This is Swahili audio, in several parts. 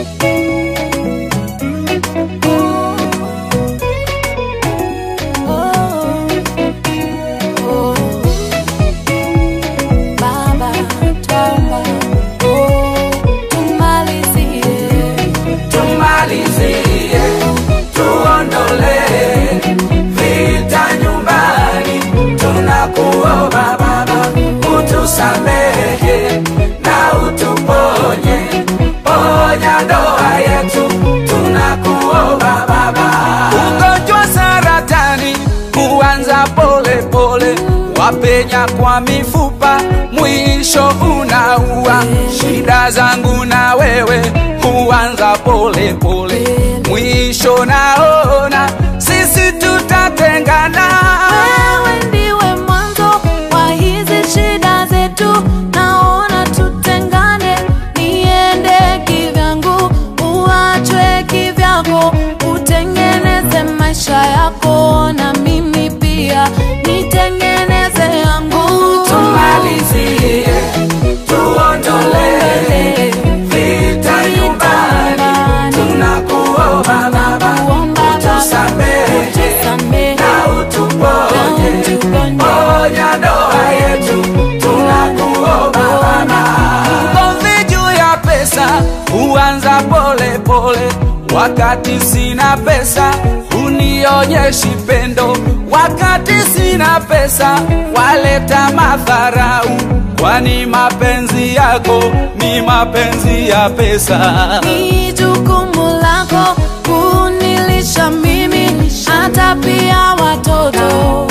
Utusamehe na utuponye, ponya ndoa yetu, tunakuomba Baba. Ugonjwa saratani huanza pole pole, wapenya kwa mifupa, mwisho unaua. Shida zangu na wewe huanza pole pole, mwisho naona sisi tutatengana. Wewe ndiwe mwanzo wa hizi shida zetu, naona tutengane. Niende kivyangu, uachwe kivyako, utengeneze maisha yako, na mimi pia nitengeneze yangu. Tumalizie, tuondolee vita nyumbani, tunakuomba Baba. Utusamehe na utuponye, ponya ndoa yetu, tunakuomba Baba. Ugomvi juu ya pesa huanza pole pole, wakati sina pesa unionyeshi pendo, wakati sina pesa waleta madharau. Kwani mapenzi yako ni mapenzi ya pesa? Ni jukumu lako kunilisha mimi, hata pia watoto.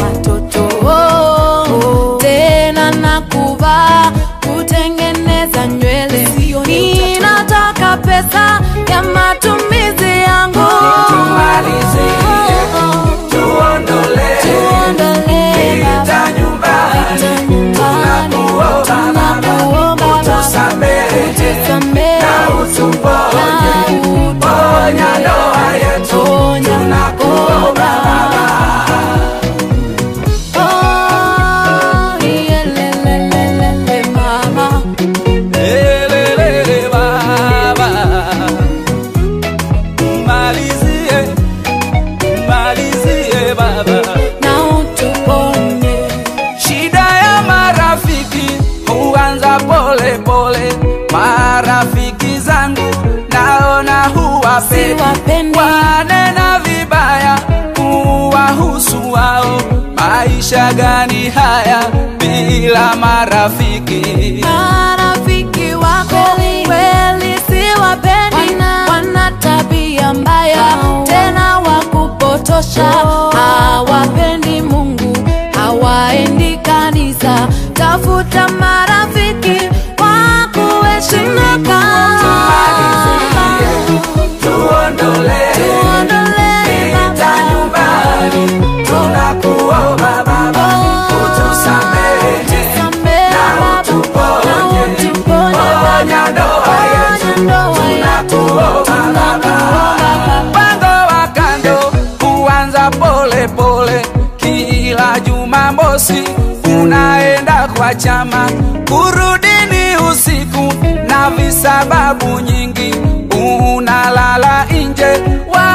Tena nakuvaa, kutengeneza nywele. Ninataka pesa ya matumizi yangu. Tumalizie, tuondolee vita nyumbani, tunakuomba Baba. Utusamehe na utuponye, ponya ndoa yetu, tunakuomba Baba. Oh, yelelelele mama, Elelele Baba. Malizie Baba na utuponye. shida ya marafiki huanza pole pole. Marafiki zangu naona Siwapendi. wanena vibaya kuwahusu wao. Maisha gani haya bila marafiki? Marafiki wako kweli siwapendi, wana tabia mbaya, tena wakupotosha. Hawapendi Mungu, hawaendi kanisa. Tafuta marafiki wa kuheshimika. Tuondolee vita nyumbani, tunakuomba Baba. Utusamehe na utuponye, ponya ndoa yetu, tunakuomba Baba. Mpango wa kando huanza pole pole, kila Jumamosi unaenda kwa chama, kurudini usiku na visababu nyingi, unalala nje.